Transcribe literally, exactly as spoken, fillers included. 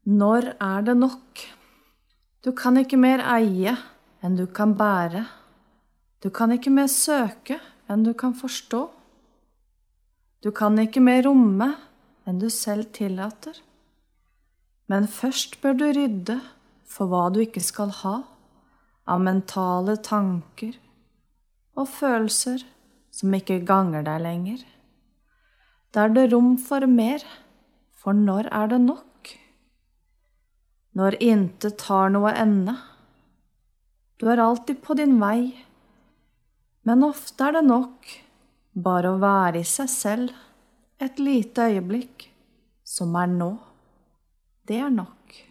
Når er det nok? Du kan ikke mer eie enn du kan bære. Du kan ikke mer søke enn du kan forstå. Du kan ikke mer romme enn du selv tillater. Men først bør du rydde for hva du ikke skal ha, av mentale tanker og følelser som ikke ganger deg lenger. Da er det rom for mer, for når er det nok? Når intet har noe ende. Du er alltid på din vei, men ofte er det nok bare å være i seg selv et lite øyeblikk som er nå. Det er nok.